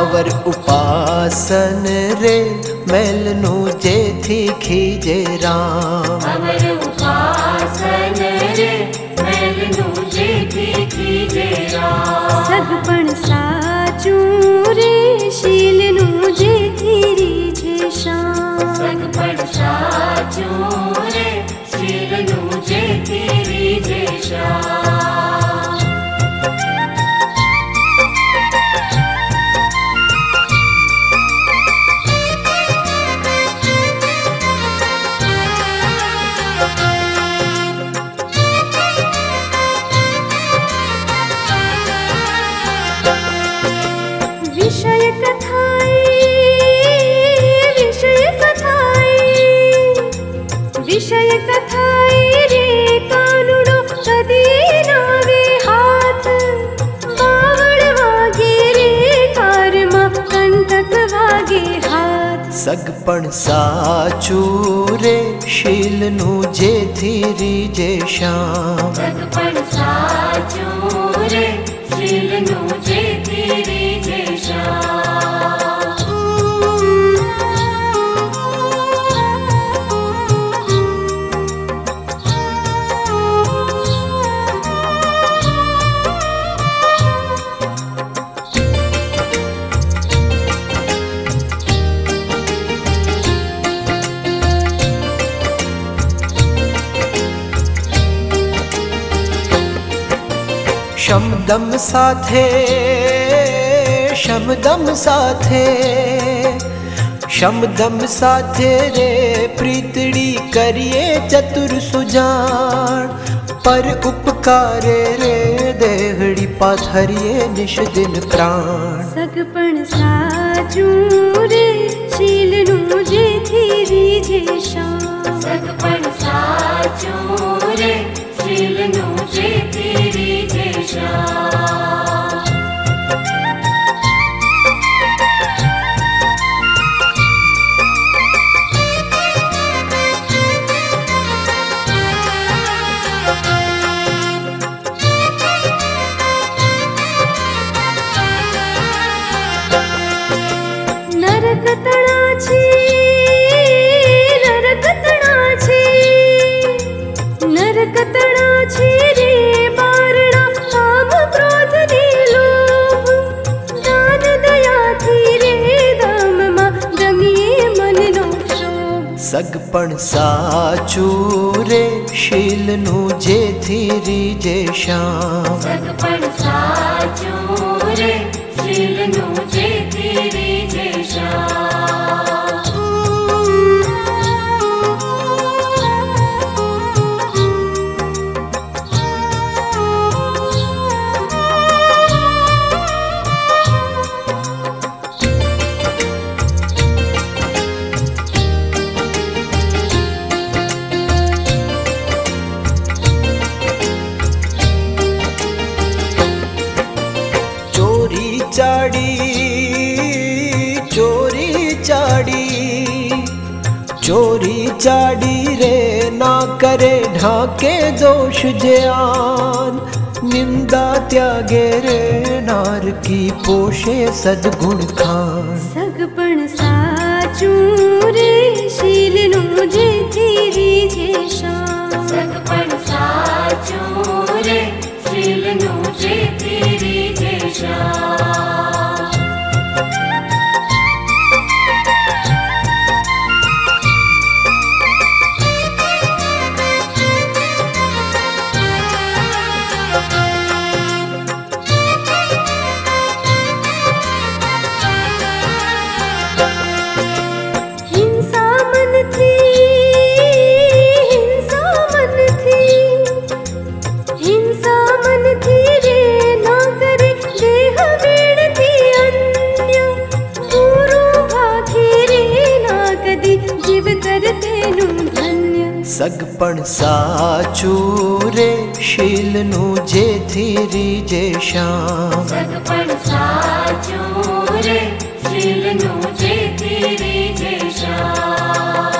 અવર ઉપાસન રે મેલનું જેથી ખીજે રામ અવર ઉપાસન રે મેલનું જેથી ખીજે રામ સગપણ સાચું રે શીલનું જેથી રીજે શ્યામ સગપણ સાચું રે શીલનું જેથી રીજે શ્યામ વિષય કથાએ રે કાનુડો કદી નાવે હાથ બાવળ વાગે રે કારમાં કંટક વાગે હાથ સગપણ સાચું રે શીલનું જેથી રીજે શ્યામ સગપણ સાચું રે શીલનું જેથી રીજે શ્યામ શમદમ સાથે શમદમ સાથે શમદમ સાથે રે પ્રીતડી કરીએ ચતુર સુજાણ પર ઉપકારે રે દેહડી પાથરીએ નિશ દિન પ્રાણ સગપણ સાચું રે શીલનું જેથી રીજે શ્યામ સગપણ સાચું રે શીલનું જેથી રીજે શ્યામ નરક તણા છે નરક તણા છે નરક તણા છે રે બારણા કામ ક્રોધ ને લોભ દાન દયાથી રે ધામમાં રમીએ મનનો ક્ષોભ સગપણ સાચું રે શીલનું જેથી રીજે શ્યામ સગપણ સાચું રે શીલનું જેથી રીજે શ્યામ ચોરી ચાડી ચોરી ચાડી રે ના કરે ઢાકે દોષ જે આન નિંદા ત્યાગે રે નારકી પોષે સદગુણ ખાન સગપણ સાચું રે શીલનું જેથી રીજે શ્યામ સગપણ સાચું રે શીલનું જેથી રીજે શ્યામ હિંસા મનથી રે ના કરે દેહ વેડથી અન્ય પૂરું ભાખી રે ના કદી જીવ કર તેનું ધન્ય સગપણ સાચું રે શીલનું જેથી રીજે શ્યામ સગપણ સાચું રે શીલનું જેથી રીજે શ્યામ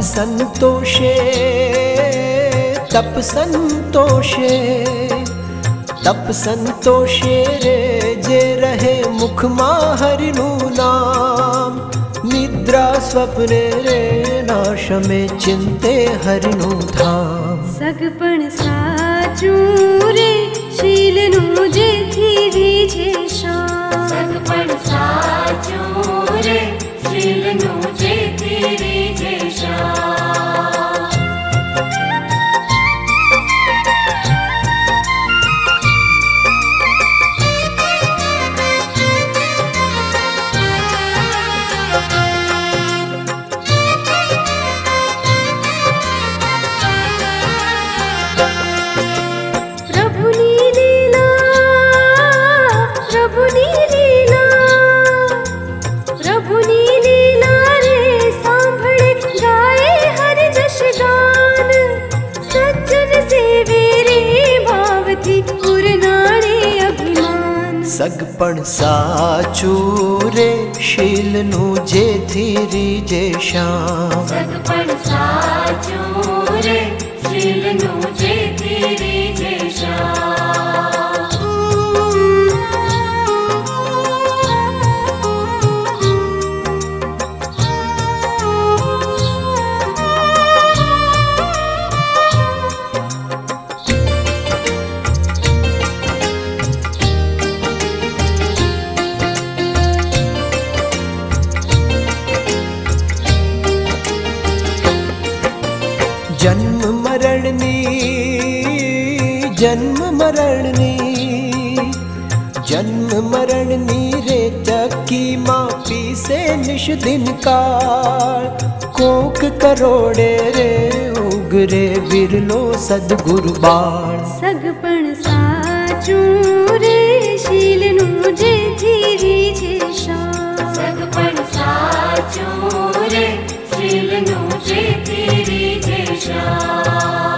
संतोषे तप संतोषे तप संतोषे रे जे रहे मुखमा हरिनु नाम निद्रा स्वप्ने रे नाश में चिंते हरिनु धाम सगपण साचું રે શીલનું જેથી રીઝે શામ સગપણ સાચું રે શીલનું જેથી રીઝે શ્યામ સગપણ સાચું રે શીલનું જેથી રીજે શ્યામ સગપણ સાચું રે શીલનું જેથી રીઝે જન્મ મરણની જન્મ મરણની જન્મ મરણની રે ચક્કીમાં પીસે નિશ દિન કાળ કોક કરોડે રે ઉગરે વિરલો સદગુરુ બાળ સગપણ સાચું રે શીલનું જેથી રીઝે શામ સગપણ સાચું રે શીલનું જેથી રીઝે શ્યામ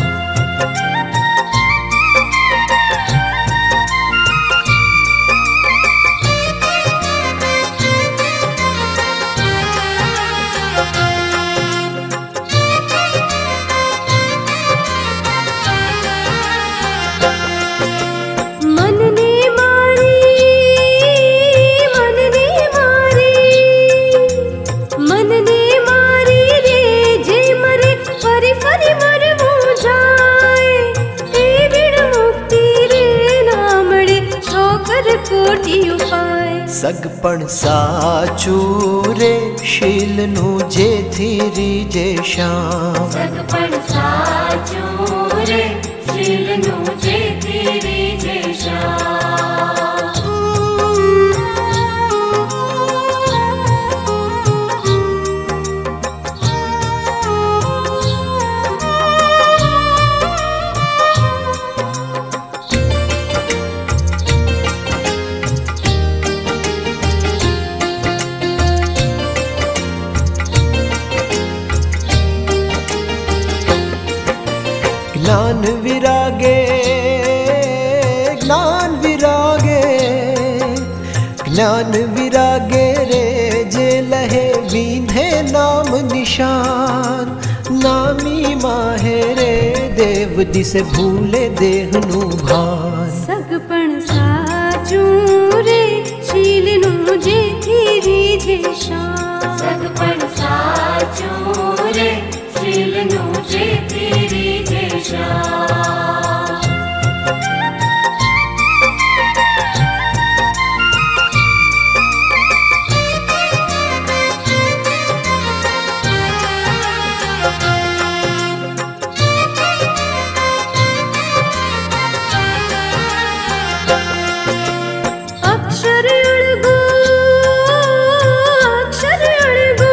સગપણ સાચું રે શીલનું જેથી રીજે શ્યામ સગપણ સાચું રે શીલનું જેથી રીઝે શ્યામ જ્ઞાન વિરાગે જ્ઞાન વિરાગે જ્ઞાન વિરાગે રે જે લહે વિંધે નામ નિશાન નામી માહે રે દેવ દિશે ભૂલે દેહનું ભાન સગપણ સાચું રે શીલનું જેથી રીઝે શામ સગપણ સાચું રે શીલનું જેથી રીઝે શ્યામ અક્ષર અળગો અક્ષર અળગો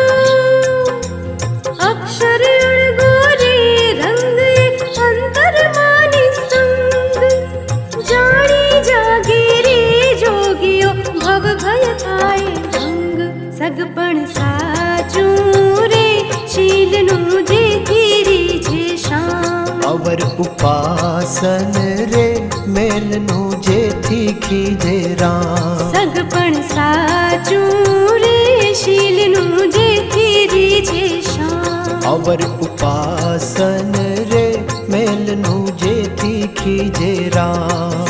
અક્ષર અળગો રે રંગ અંતરમાની સંગ જાણી જાગે રે જોગીઓ ભવ ભય થાય ભંગ સગપણ સાચું રે શીલનું જેથી રીઝે શામ અવર ઉપાસન રે મેલનું જેથી ખીજે રામ સગપણ સાચું રે શીલનું જેથી રીઝે શામ પાવર ઉપાસન રે મેલનું જેથી ખીજે રામ.